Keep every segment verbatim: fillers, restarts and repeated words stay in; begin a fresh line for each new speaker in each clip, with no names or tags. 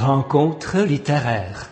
Rencontre littéraire.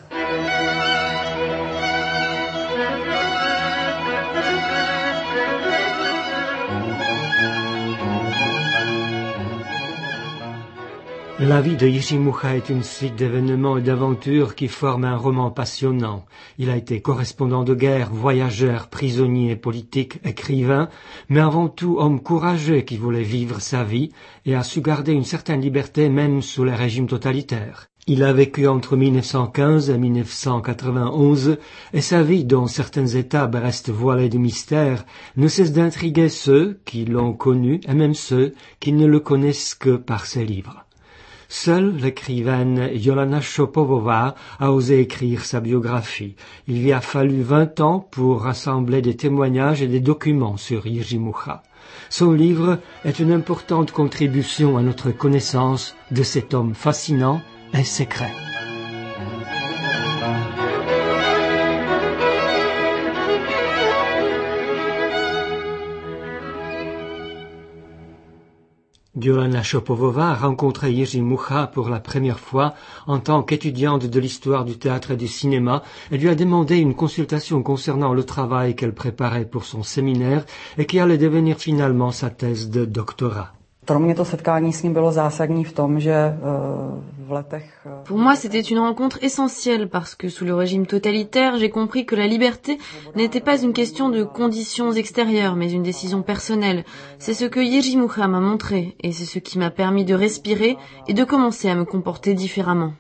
La vie de Jiří Mucha est une suite d'événements et d'aventures qui forment un roman passionnant. Il a été correspondant de guerre, voyageur, prisonnier, politique, écrivain, mais avant tout homme courageux qui voulait vivre sa vie et a su garder une certaine liberté même sous les régimes totalitaires. Il a vécu entre mille neuf cent quinze et mille neuf cent quatre-vingt-onze et sa vie, dont certaines étapes restent voilées de mystère, ne cesse d'intriguer ceux qui l'ont connu et même ceux qui ne le connaissent que par ses livres. Seule l'écrivaine Jolana Šopovová a osé écrire sa biographie. Il lui a fallu vingt ans pour rassembler des témoignages et des documents sur Jiří Mucha. Son livre est une importante contribution à notre connaissance de cet homme fascinant et secret. Jolana Šopovová a rencontré Jiří Mucha pour la première fois en tant qu'étudiante de l'histoire du théâtre et du cinéma et lui a demandé une consultation concernant le travail qu'elle préparait pour son séminaire et qui allait devenir finalement sa thèse de doctorat.
Pour
moi, c'était une rencontre essentielle parce que sous le régime totalitaire, j'ai compris que la liberté n'était pas une question de conditions extérieures, mais une décision personnelle. C'est ce que Jiří Mucha m'a montré et c'est ce qui m'a permis de respirer et de commencer à me comporter différemment.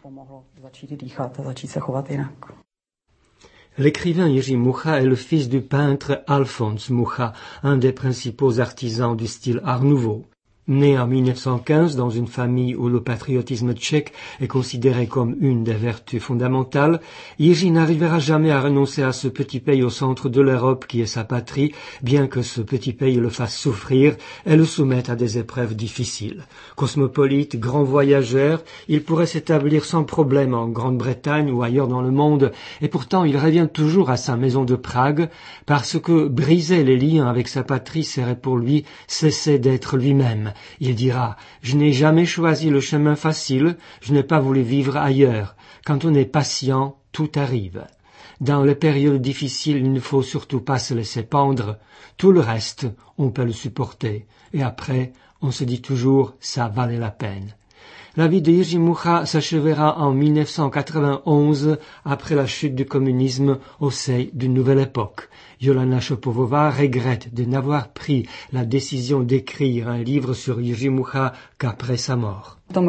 L'écrivain Jiří Mucha est le fils du peintre Alfons Mucha, un des principaux artisans du style Art Nouveau. Né en mille neuf cent quinze dans une famille où le patriotisme tchèque est considéré comme une des vertus fondamentales, Jiří n'arrivera jamais à renoncer à ce petit pays au centre de l'Europe qui est sa patrie, bien que ce petit pays le fasse souffrir et le soumette à des épreuves difficiles. Cosmopolite, grand voyageur, il pourrait s'établir sans problème en Grande-Bretagne ou ailleurs dans le monde, et pourtant il revient toujours à sa maison de Prague, parce que briser les liens avec sa patrie serait pour lui cesser d'être lui-même. Il dira « Je n'ai jamais choisi le chemin facile, je n'ai pas voulu vivre ailleurs. Quand on est patient, tout arrive. Dans les périodes difficiles, il ne faut surtout pas se laisser pendre. Tout le reste, on peut le supporter. Et après, on se dit toujours « ça valait la peine ». La vie de Jiří Mucha s'achèvera en mille neuf cent quatre-vingt-onze, après la chute du communisme au sein d'une nouvelle époque. Jolana Šopovová regrette de n'avoir pris la décision d'écrire un livre sur Jiří Mucha qu'après sa mort.
En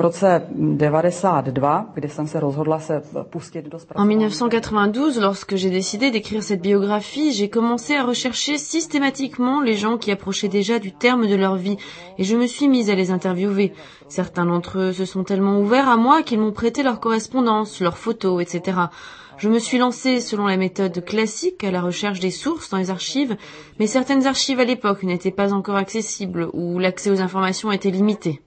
mille neuf cent quatre-vingt-douze, lorsque j'ai décidé d'écrire cette biographie, j'ai commencé à rechercher systématiquement les gens qui approchaient déjà du terme de leur vie et je me suis mise à les interviewer. Certains d'entre eux se sont tellement ouverts à moi qu'ils m'ont prêté leur correspondance, leurs photos, et cetera. Je me suis lancée selon la méthode classique à la recherche des sources dans les archives, mais certaines archives à l'époque n'étaient pas encore accessibles ou l'accès aux informations était limité.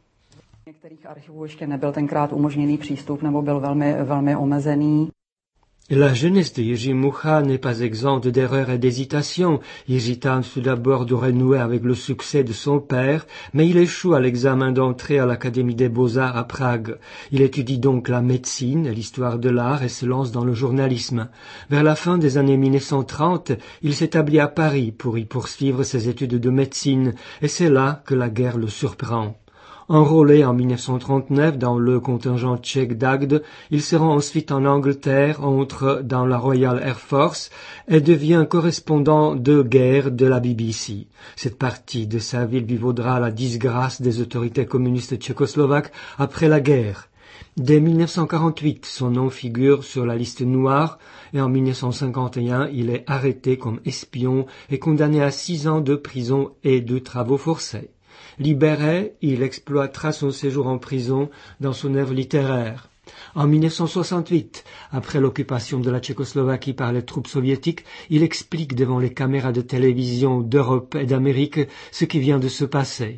La jeunesse de Jiří Mucha n'est pas exempte d'erreurs et d'hésitations. Jiří tente tout d'abord de renouer avec le succès de son père, mais il échoue à l'examen d'entrée à l'Académie des Beaux-Arts à Prague. Il étudie donc la médecine et l'histoire de l'art et se lance dans le journalisme. Vers la fin des années mille neuf cent trente, il s'établit à Paris pour y poursuivre ses études de médecine, et c'est là que la guerre le surprend. Enrôlé en mille neuf cent trente-neuf dans le contingent tchèque d'Agde, il se rend ensuite en Angleterre, entre dans la Royal Air Force et devient correspondant de guerre de la B B C. Cette partie de sa vie lui vaudra la disgrâce des autorités communistes tchécoslovaques après la guerre. Dès mille neuf cent quarante-huit, son nom figure sur la liste noire et en mille neuf cent cinquante et un, il est arrêté comme espion et condamné à six ans de prison et de travaux forcés. Libéré, il exploitera son séjour en prison dans son œuvre littéraire. En mille neuf cent soixante-huit, après l'occupation de la Tchécoslovaquie par les troupes soviétiques, il explique devant les caméras de télévision d'Europe et d'Amérique ce qui vient de se passer.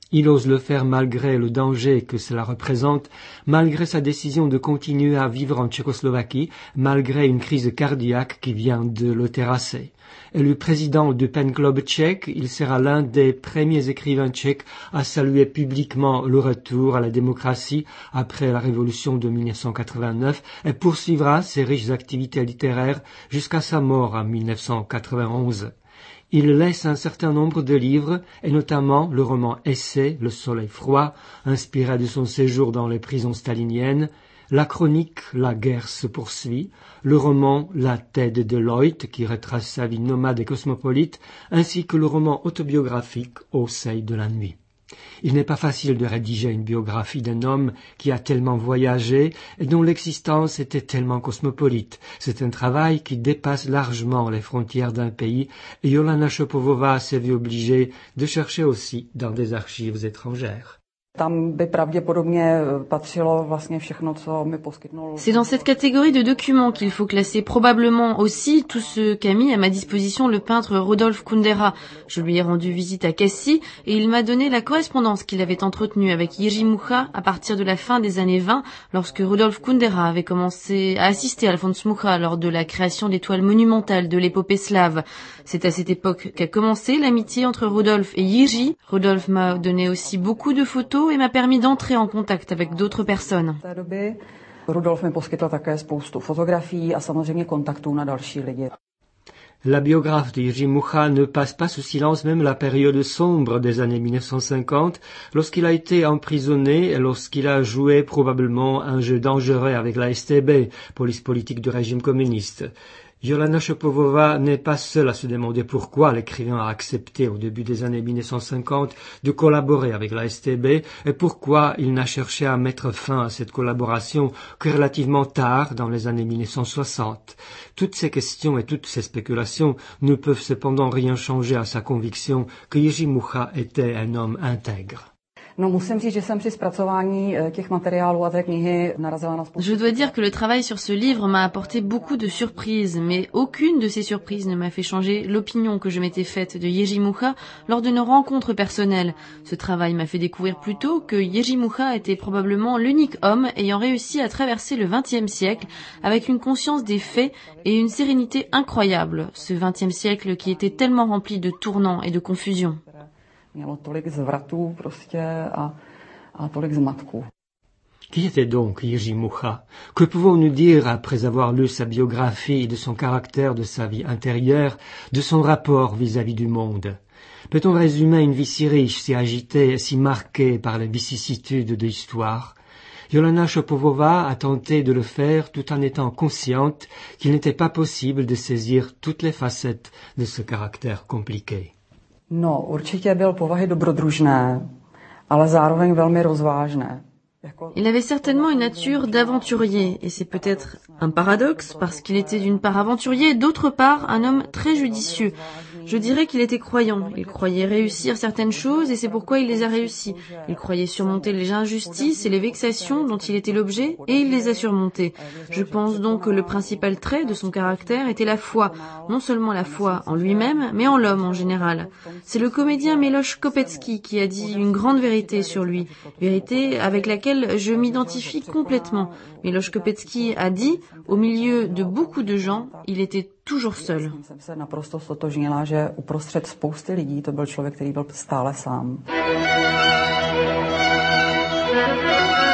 Il ose le faire malgré le danger que cela représente, malgré sa décision de continuer à vivre en Tchécoslovaquie, malgré une crise cardiaque qui vient de le terrasser. Élu président du Pen Club tchèque, il sera l'un des premiers écrivains tchèques à saluer publiquement le retour à la démocratie après la révolution de mille neuf cent quatre-vingt-neuf et poursuivra ses riches activités littéraires jusqu'à sa mort en mille neuf cent quatre-vingt-onze. Il laisse un certain nombre de livres, et notamment le roman Essai, Le soleil froid, inspiré de son séjour dans les prisons staliniennes, la chronique La guerre se poursuit, le roman La tête de Deloitte, qui retrace sa vie nomade et cosmopolite, ainsi que le roman autobiographique Au seuil de la nuit. Il n'est pas facile de rédiger une biographie d'un homme qui a tellement voyagé et dont l'existence était tellement cosmopolite. C'est un travail qui dépasse largement les frontières d'un pays et Jolana Šopovová s'est vue obligée de chercher aussi dans des archives étrangères.
C'est dans cette catégorie de documents qu'il faut classer probablement aussi tout ce qu'a mis à ma disposition le peintre Rudolf Kundera. Je lui ai rendu visite à Cassis et il m'a donné la correspondance qu'il avait entretenue avec Jiří Mucha à partir de la fin des années vingt, lorsque Rudolf Kundera avait commencé à assister à Alfons Mucha lors de la création des toiles monumentales de l'épopée slave. C'est à cette époque qu'a commencé l'amitié entre Rudolf et Jiří. Rudolf m'a donné aussi beaucoup de photos et m'a permis d'entrer en contact avec d'autres personnes.
La biographe de Jiří Mucha ne passe pas sous silence même la période sombre des années mille neuf cent cinquante, lorsqu'il a été emprisonné et lorsqu'il a joué probablement un jeu dangereux avec la S T B, police politique du régime communiste. Jolana Šopovová n'est pas seule à se demander pourquoi l'écrivain a accepté au début des années mille neuf cent cinquante de collaborer avec la S T B et pourquoi il n'a cherché à mettre fin à cette collaboration que relativement tard dans les années mille neuf cent soixante. Toutes ces questions et toutes ces spéculations ne peuvent cependant rien changer à sa conviction que Jiří Mucha était un homme intègre.
Je dois dire que le travail sur ce livre m'a apporté beaucoup de surprises, mais aucune de ces surprises ne m'a fait changer l'opinion que je m'étais faite de Jiří Mucha lors de nos rencontres personnelles. Ce travail m'a fait découvrir plutôt que Jiří Mucha était probablement l'unique homme ayant réussi à traverser le vingtième siècle avec une conscience des faits et une sérénité incroyable, ce vingtième siècle qui était tellement rempli de tournants et de confusion.
Qui était donc Jiří Mucha? Que pouvons-nous dire après avoir lu sa biographie, de son caractère, de sa vie intérieure, de son rapport vis-à-vis du monde? Peut-on résumer une vie si riche, si agitée, si marquée par les vicissitudes de l'histoire? Jolana Šopovová a tenté de le faire tout en étant consciente qu'il n'était pas possible de saisir toutes les facettes de ce caractère compliqué.
No, určitě byl povahy dobrodružné, ale zároveň velmi rozvážné.
Il avait certainement une nature d'aventurier, et c'est peut-être un paradoxe, parce qu'il était d'une part aventurier et d'autre part un homme très judicieux. Je dirais qu'il était croyant, il croyait réussir certaines choses et c'est pourquoi il les a réussies. Il croyait surmonter les injustices et les vexations dont il était l'objet et il les a surmontées. Je pense donc que le principal trait de son caractère était la foi, non seulement la foi en lui-même, mais en l'homme en général. C'est le comédien Miloš Kopecký qui a dit une grande vérité sur lui, vérité avec laquelle je m'identifie complètement. Miloš Kopecký a dit, au milieu de beaucoup de gens, il était toujours seul.
Jsem se naprosto stotožnila, že uprostřed spousty lidí to byl člověk, který byl stále sám.